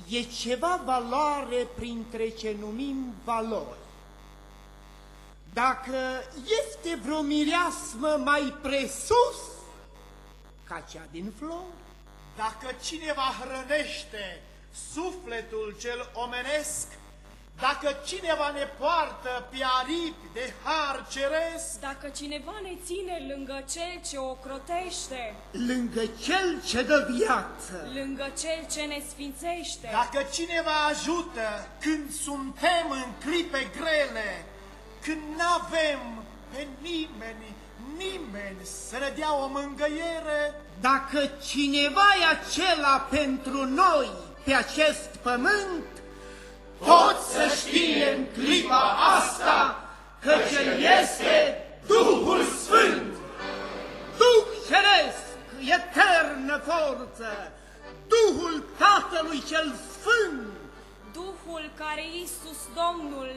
e ceva valoare printre ce numim valori. Dacă este vreo mireasmă mai presus ca cea din flori, dacă cineva hrănește sufletul cel omenesc, dacă cineva ne poartă pe aripi de har ceresc, dacă cineva ne ține lângă cel ce ocrotește, lângă cel ce dă viață, lângă cel ce ne sfințește, dacă cineva ajută când suntem în clipe grele, când n-avem pe nimeni să ne dea o mângâiere, dacă cineva e acela pentru noi pe acest pământ, pot să știe în clipa asta că El este Duhul Sfânt, Duh Ceresc, eternă forță, Duhul Tatălui cel Sfânt, Duhul care Iisus Domnul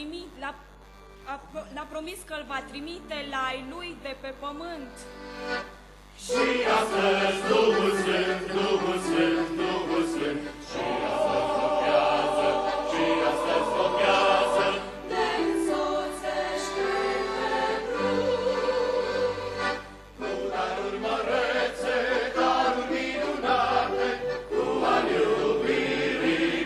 l-a promis că îl va trimite la ai Lui de pe pământ. Și astăzi Duhul Sfânt, Duhul Sfânt, Duhul Sfânt, și astăzi lochează, și astăzi lochează, ne însoțește pe drum. Cu daruri mărețe, daruri minunate, cu al iubirii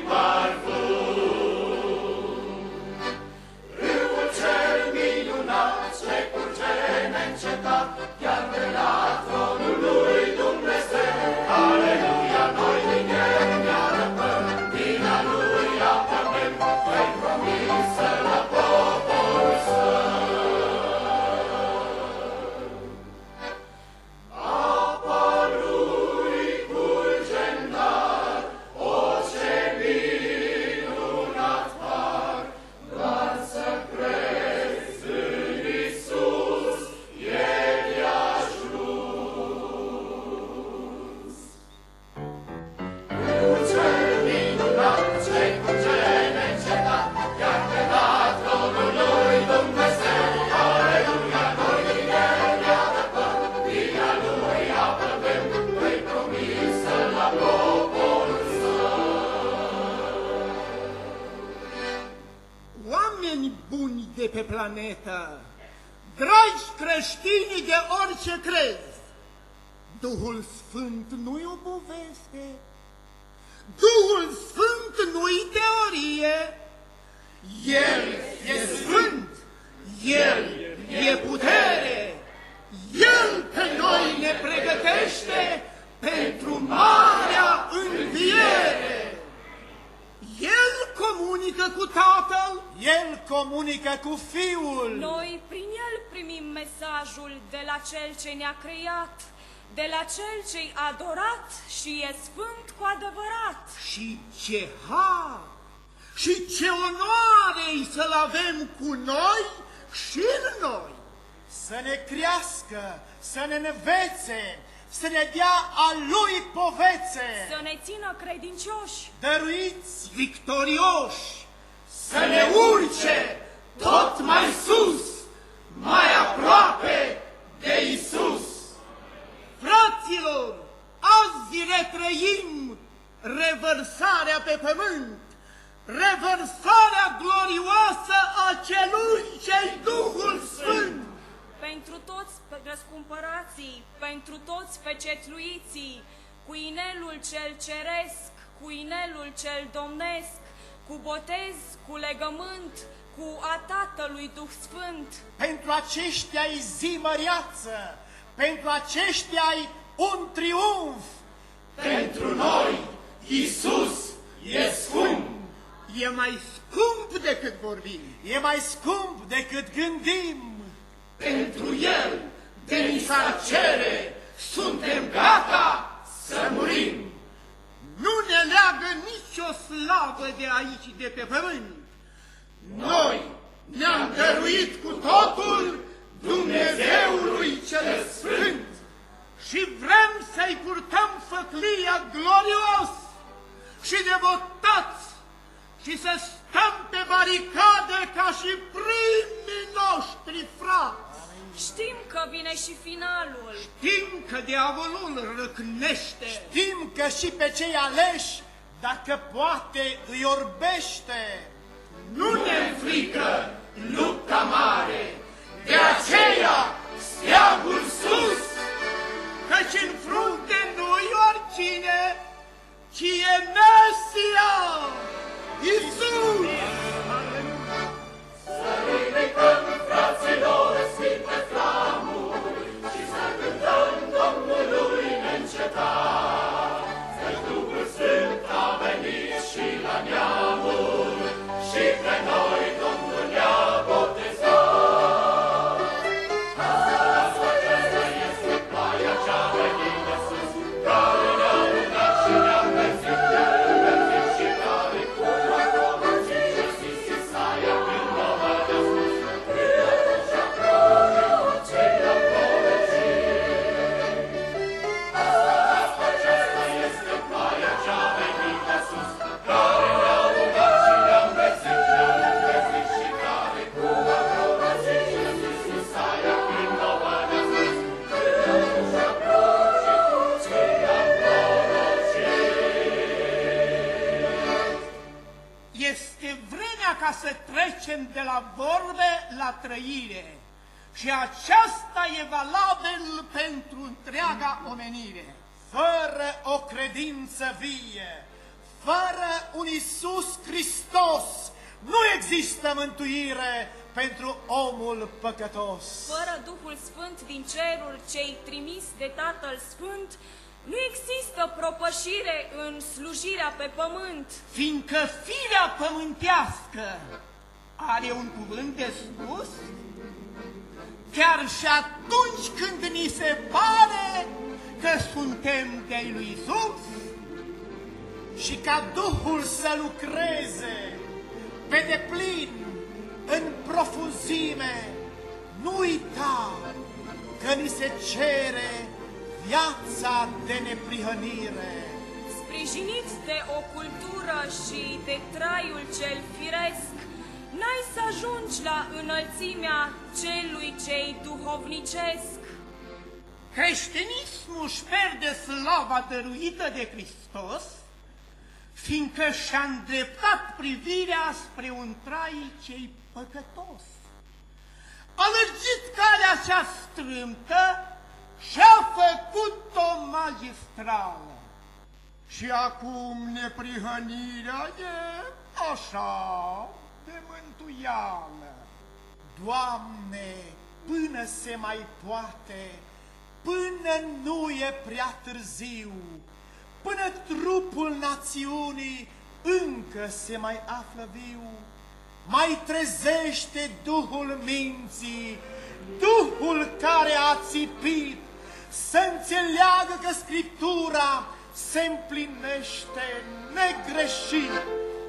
parfum. Râul cel minunat, ce curge neîncetat, chiar de la tronul lui Dumnezeu. Aleluia, noi din el ne arătăm, din a lui apărăm, fă-i promisă la poporul său. Apa lui curge în dar, o ce minunat har, doar să crezi în Iisus, El i-a ajuns. Râul cel minunat, ce curge neîncetat, chiar de la tronul lui Dumnezeu. Aleluia, noi din el ne arătăm, din a lui apărăm, fă-i promisă la poporul său. oameni buni de pe planetă, dragi creștini de orice crezi, Duhul Sfânt nu-i o poveste, Duhul Sfânt nu-i teorie, El e Sfânt, El e putere, El pe noi ne pregătește pentru marea înviere. El comunică cu Tatăl, El comunică cu Fiul. Noi prin El primim mesajul de la Cel ce ne-a creat, de la Cel ce-i adorat și e sfânt cu adevărat. și ce har și ce onoare să-L avem cu noi și în noi. Să ne crească, să ne învețe, să ne dea a Lui povețe, Să ne țină credincioși, dăruiți, Victorioși, să ne urce tot mai sus, mai aproape de Isus. Fraților, azi retrăim revărsarea pe pământ, revărsarea glorioasă a celui ce-i Duhul Sfânt. pentru toți răscumpărații, pentru toți pecetluiții, cu inelul cel ceresc, cu inelul cel domnesc, cu botez, cu legământ, cu a Tatălui Duh Sfânt. pentru aceștia-i zi măreață, pentru aceștia-i un triumf. Pentru noi, Iisus e scump. E mai scump decât vorbim. E mai scump decât gândim. Pentru El, de ni s-ar cere, suntem gata să murim. Nu ne leagă nicio slavă de aici, de pe pământ. Noi ne-am dăruit cu totul Dumnezeului cel Sfânt. Și vrem să-i purtăm făclia glorios și devotați și să stăm pe baricade ca și primii noștri frați. Știm că vine și finalul. Știm că diavolul răcnește. Știm că și pe cei aleși Dacă poate, îi orbește. Nu ne frică lupta mare, de aceea steagul sus, căci în frunte nu-i oricine, ci e Mesia, Iisus! Să ridicăm, fraților, sfinte flamuri și să cântăm Domnului neîncetat. Căci Duhul Sfânt a venit și la neamuri și pe noi Domnul ne-a botezat. Asta este ploaia cea venit de sus, care ne-a rugat și ne-a înverzit și care cu acrobații și Isaia când mă văd sus, și aproape ce le-am porecit. Aceasta este ploaia cea venit de sus, care ne-a rugat și ne-a înverzit și care cu acrobații și Isaia când mă văd sus, și aproape ce le-am porecit. Este vremea ca să trecem de la vorbe la trăire și aceasta e valabil pentru întreaga omenire. Fără o credință vie, fără un Iisus Hristos, nu există mântuire pentru omul păcătos. Fără Duhul Sfânt din cerul cei trimis de Tatăl Sfânt, nu există propășire în slujirea pe pământ. Fiindcă firea pământească are un cuvânt de spus, chiar și atunci când ni se pare că suntem de-ai lui Iisus, Și ca Duhul să lucreze pe deplin, în profunzime, nu uita că ni se cere viața de neprihănire. Sprijinit de o cultură și de traiul cel firesc, n-ai să ajungi la înălțimea celui ce-i duhovnicesc. creștinismul își pierde slava dăruită de Hristos, fiindcă și-a îndreptat privirea spre un trai ce-i păcătos. A lărgit calea cea strâmtă și-a făcut-o magistrală. Și acum neprihănirea e așa de mântuială. Doamne, până se mai poate, până nu e prea târziu, până trupul națiunii încă se mai află viu, mai trezește Duhul minții, Duhul care a țipit, să înțeleagă că Scriptura se împlinește negreșit.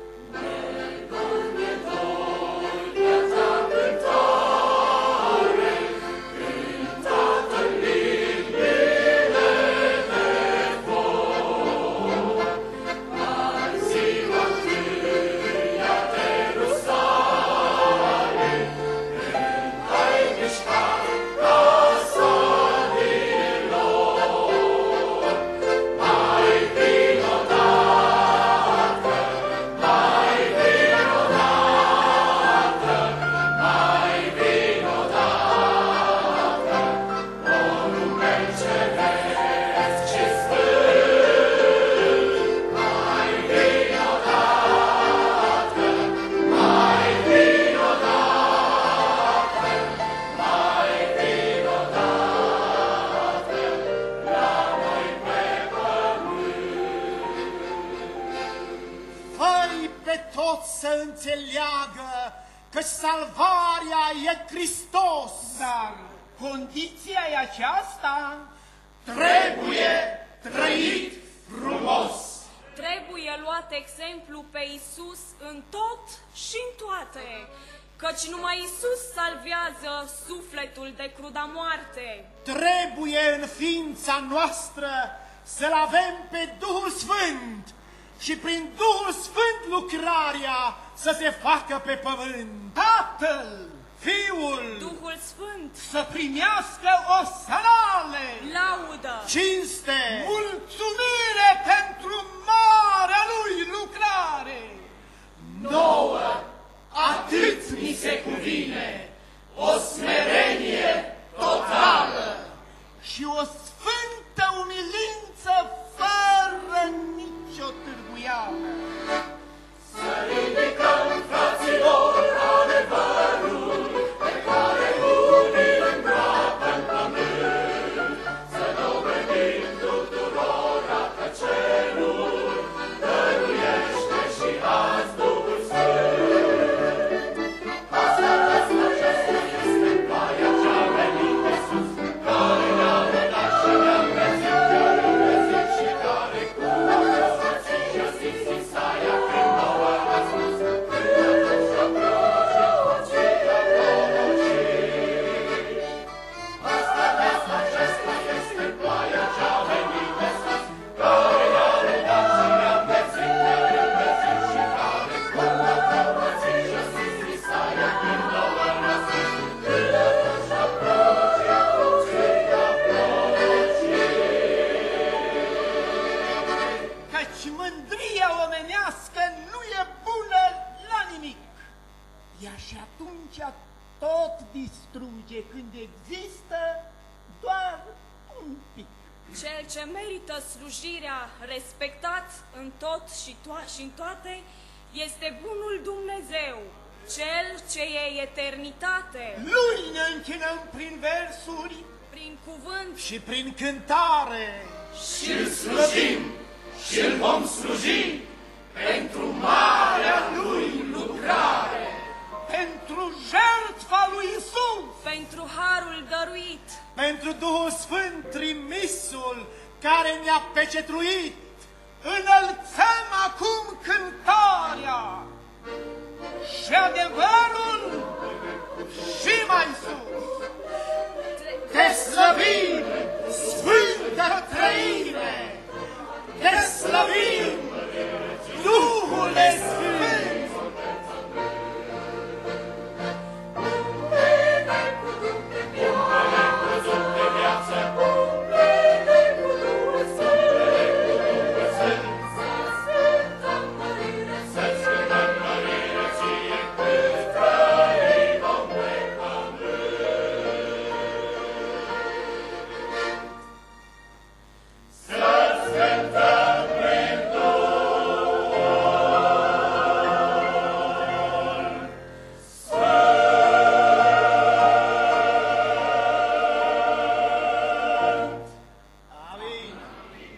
Să înțeleagă că salvarea e Hristos. Dar condiția e aceasta: trebuie trăit frumos. Trebuie luat exemplu pe Isus în tot și în toate, căci numai Isus salvează sufletul de cruda moarte. Trebuie în ființa noastră să-L avem pe Duhul Sfânt și prin Duhul Sfânt lucrarea să se facă pe pământ. Tatăl, Fiul, Duhul Sfânt să primească o salale, laudă, cinste, mulțumire pentru marea lui sfântă umilință fără nicio târguială. Să ridicăm, fraților, adevărul pe care unii îl îngroapă în pământ, să dovedim tuturora că cerul dăruiește și azi Duhul Sfânt. Asta este ploaia cea venit de sus, care ne-a redat și ne-a învățit, chiar învățit și care cu învățit și-a zis Isaia când nouă a spus, când atunci a prorocit. Asta este ploaia cea venit de sus, care ne-a redat și ne-a învățit, chiar învățit și care cu învățit și-a zis Isaia când nouă a spus, când atunci a Căci mândria omenească nu e bună la nimic. Ea și atunci tot distruge când există doar un pic. Cel ce merită slujirea, respectat în tot și în toate, este bunul Dumnezeu, Cel ce e eternitate, Lui ne închinăm prin versuri prin cuvânt și prin cântare. și îl slujim și îl vom sluji pentru marea lui lucrare. Pentru jertfa lui Isus, pentru harul dăruit, Pentru Duhul Sfânt trimisul care ne-a pecetruit. înălțăm acum cântarea și adevărul și mai sus. Te slăvim,